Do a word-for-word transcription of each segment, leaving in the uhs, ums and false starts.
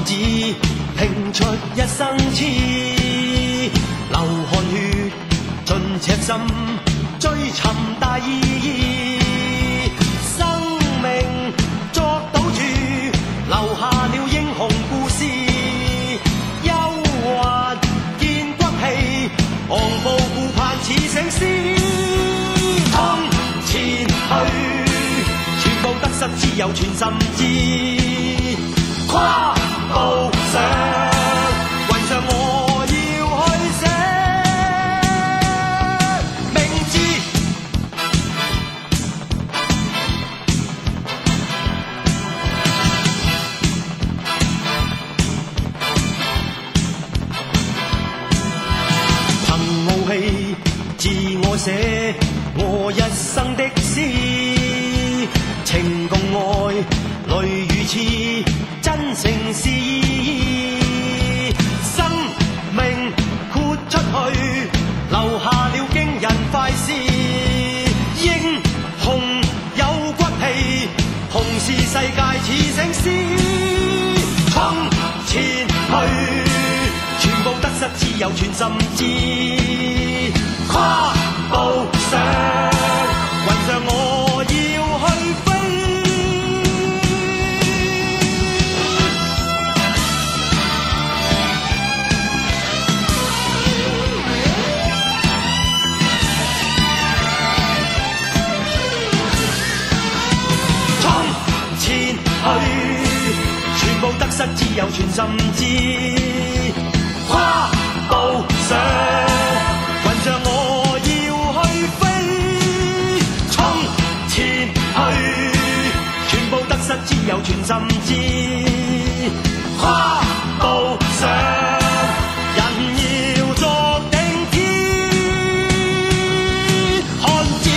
志，拼出一生痴，流汗血，尽赤心，追寻大意义。生命作賭注，留下了英雄故事。憂患見骨氣，昂步顧盼似醒獅。衝前去，全部得失只有全心知。跨步上，雲上我要去寫名字。憑傲氣，自我寫我一生的詩，情共愛，淚與痴。真誠是意義，生命豁出去，留下了驚人快事。英雄有骨氣，同是世界似醒獅。衝前去，全部得失只有全心知。跨步上，雲上我要去飛。全部得失只有全心知。跨步上，雲上我要去飛。衝前去，全部得失只有全心知。跨步上，人要作定天漢子。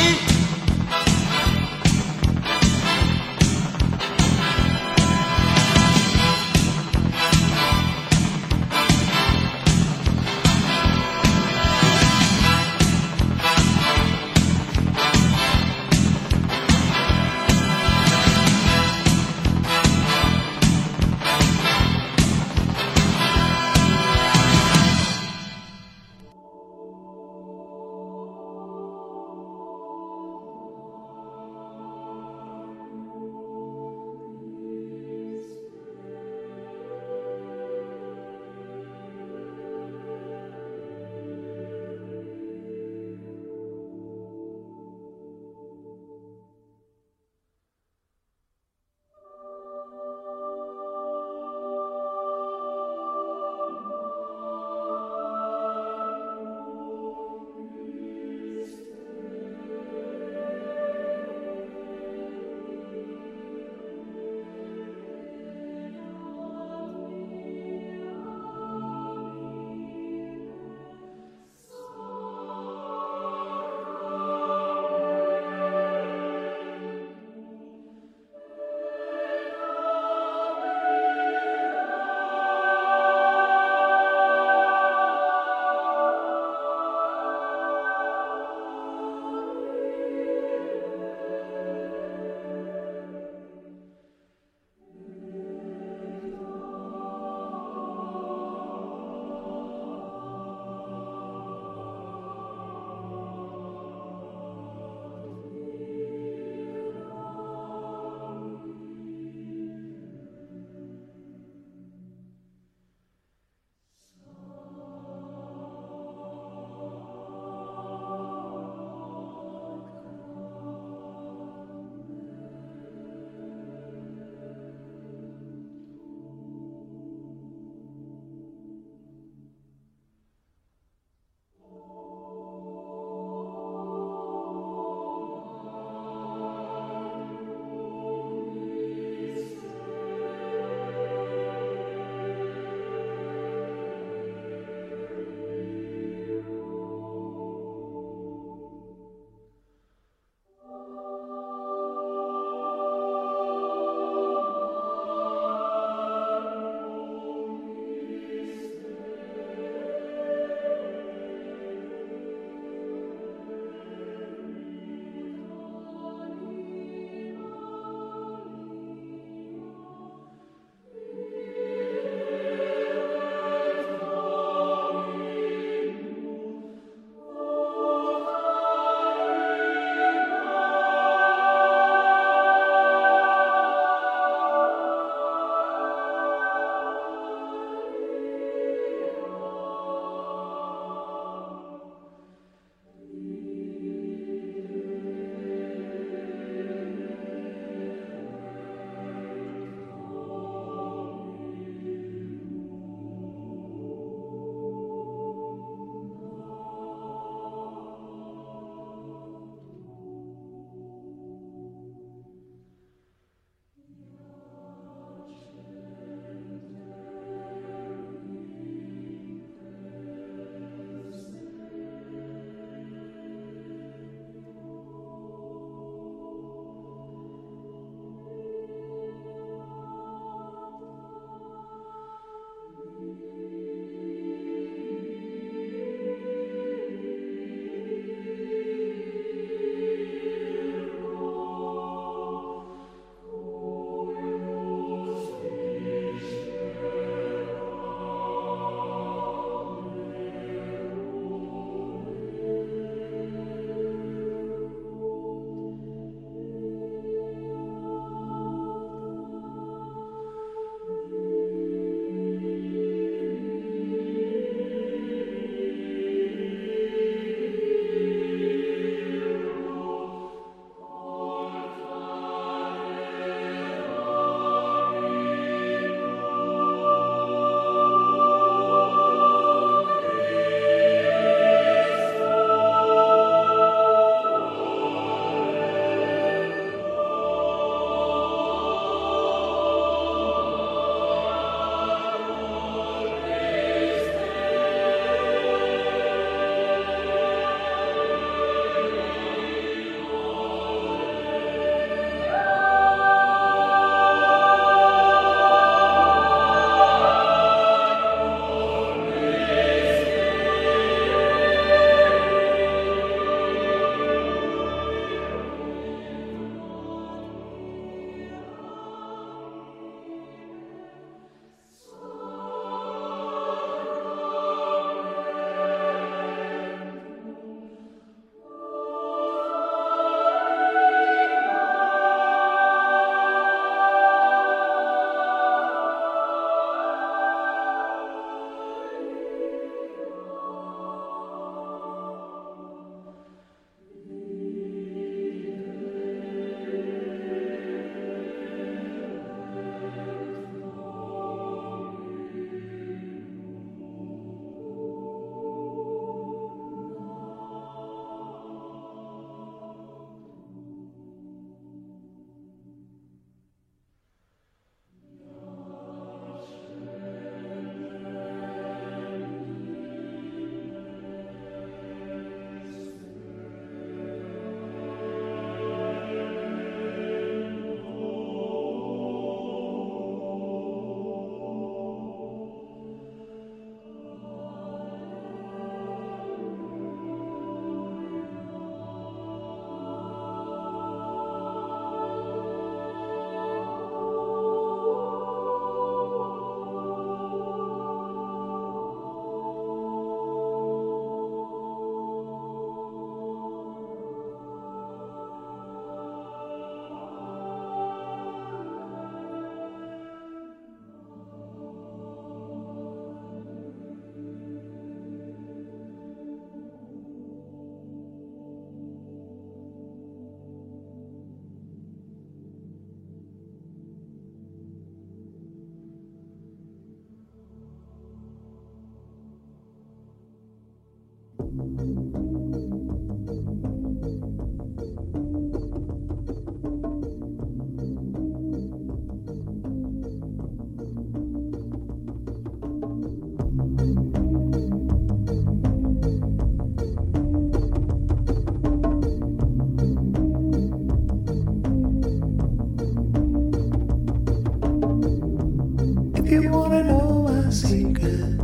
you wanna know my secret,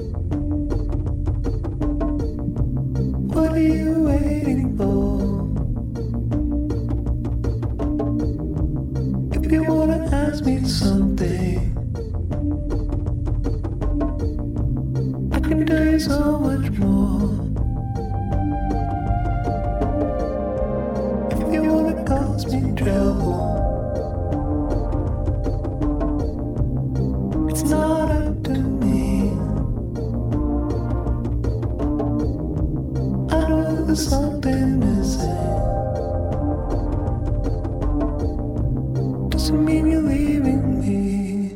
what are you waiting for? If you wanna ask me something, I can tell you so much more. If you wanna cause me trouble, it's not up to me. I know there's something missing. Doesn't mean you're leaving me.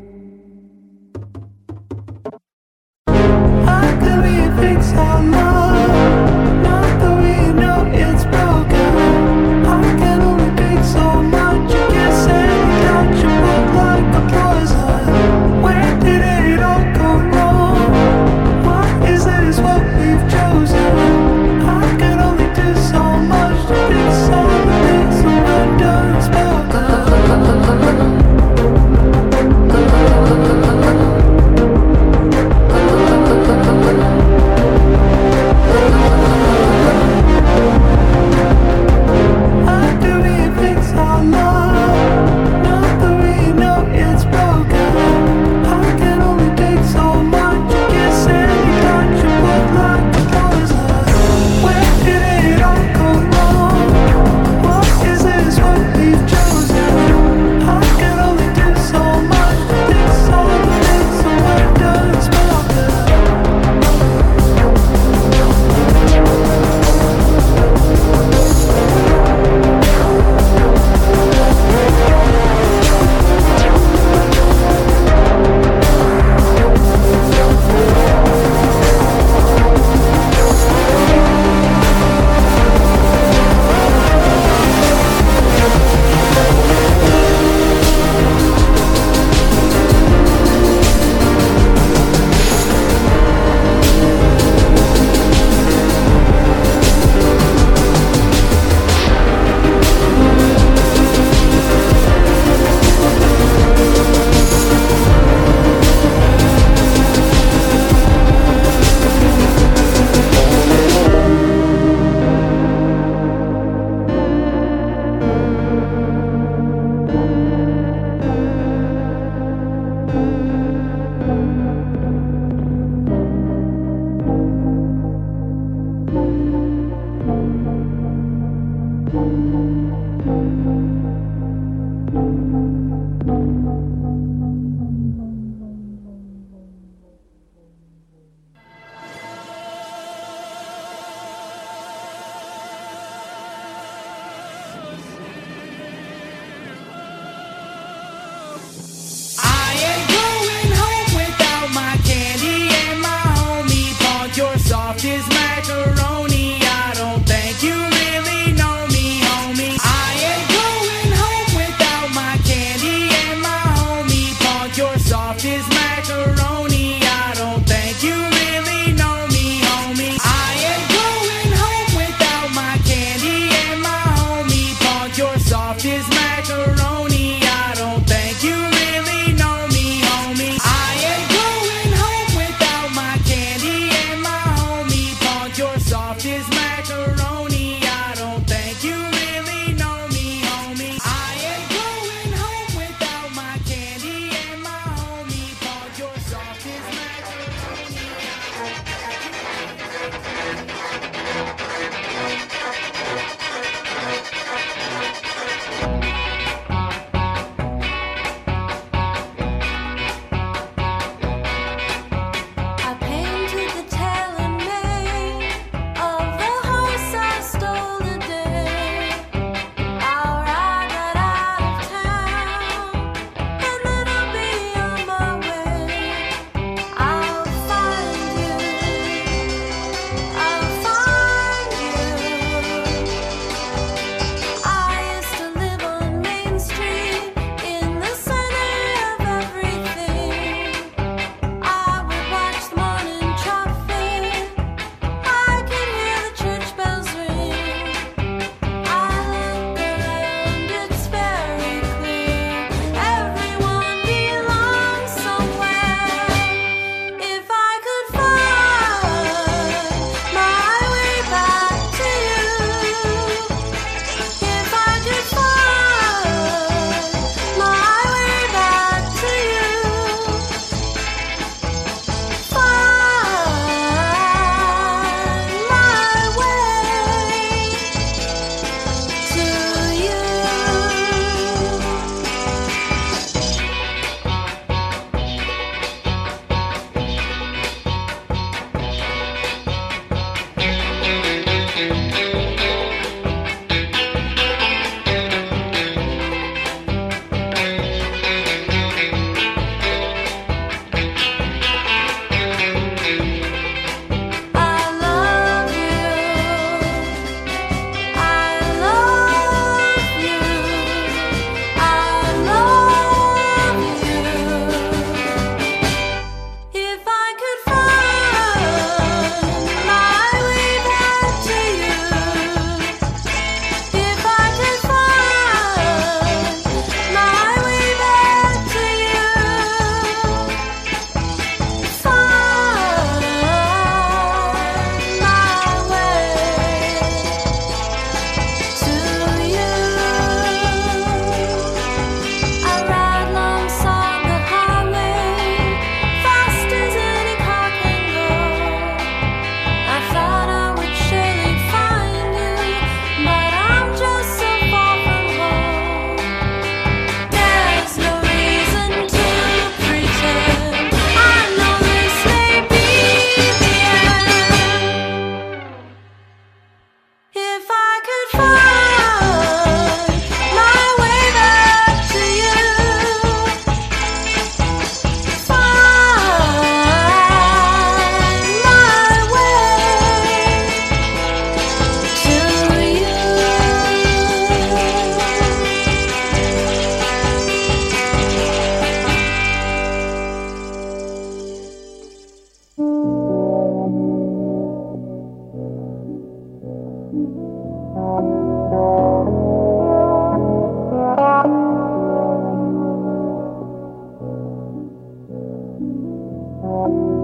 I could be a fix on love, not the way you know it's broken. I can only take so much. You can't say without your book like a poison. Where did it all go wrong? What is it is what we've chosen. I can only do so much to fix all the things that I've done spoken. I do be a fix on love, not the way you know it's broken. I can only take so much. You can't say you got your book like a poison. Where did it all go wrong? What is it is what we've chosen. I can only do so much to fix all the things that I've done spoken. I ain't going home without my candy and my homie Punk. You're soft as macaroni. I don't think you really know me, homie. I ain't going home without my candy and my homie Punk.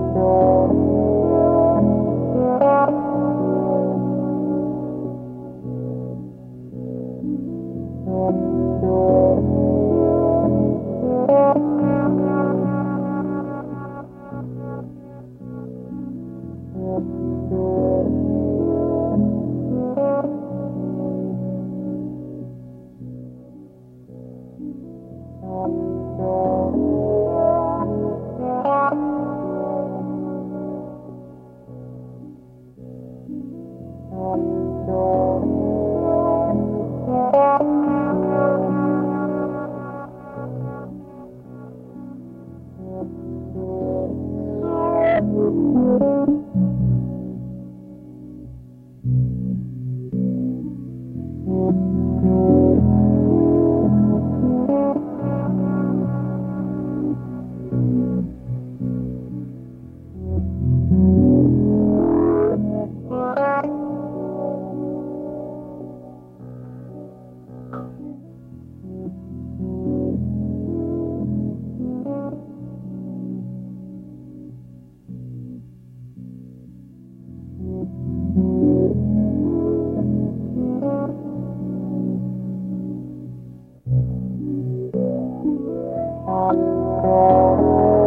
Thank you.